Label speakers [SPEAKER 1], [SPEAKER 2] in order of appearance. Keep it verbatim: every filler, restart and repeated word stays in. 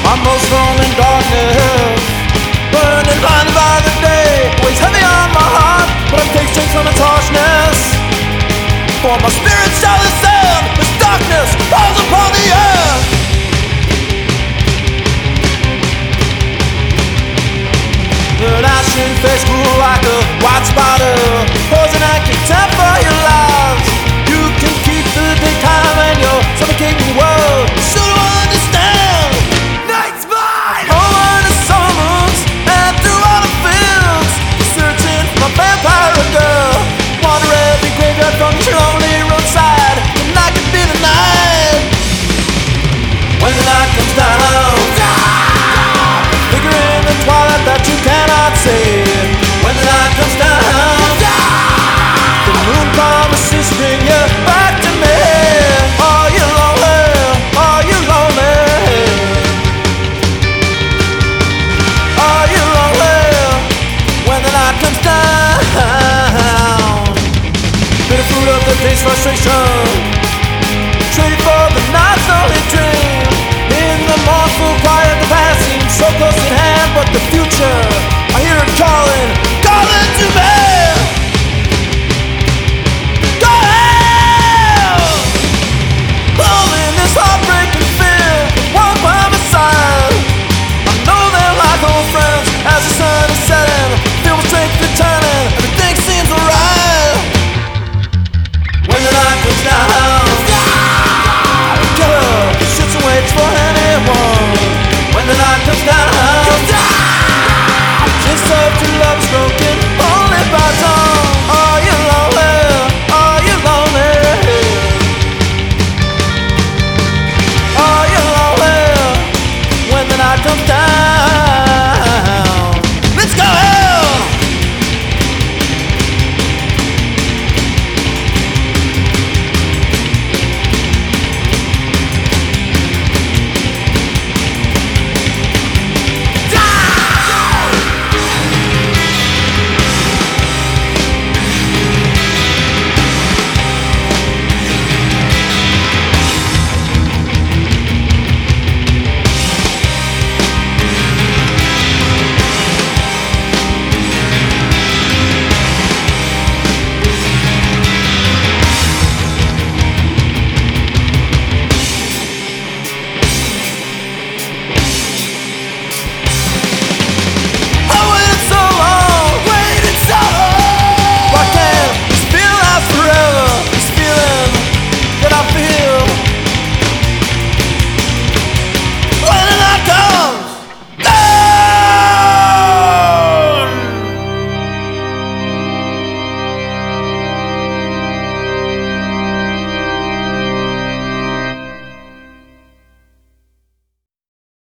[SPEAKER 1] I'm most alone in darkness, burning blinded by the day. Weighs heavy on my heart, but I take strength from its harshness. For my spirit shall ascend as darkness falls upon the earth. An ashen face grew like a white spider, poison and contempt for your lives. You can keep the daytime and your suffocating world. So to understand, night's blind. Over the summers and through all the fields, searching for my vampire girl. Wander every graveyard from your lonely roadside. The night can be the night. When the night comes down, figure in the twilight that you cannot see. When the night comes down, the moon promises to bring you back to me. Are you lonely? Are you lonely? Are you lonely? When the night comes down, bitter fruit of the day's frustration, traded for the night's only dream. In the mournful quiet, the past seems so close.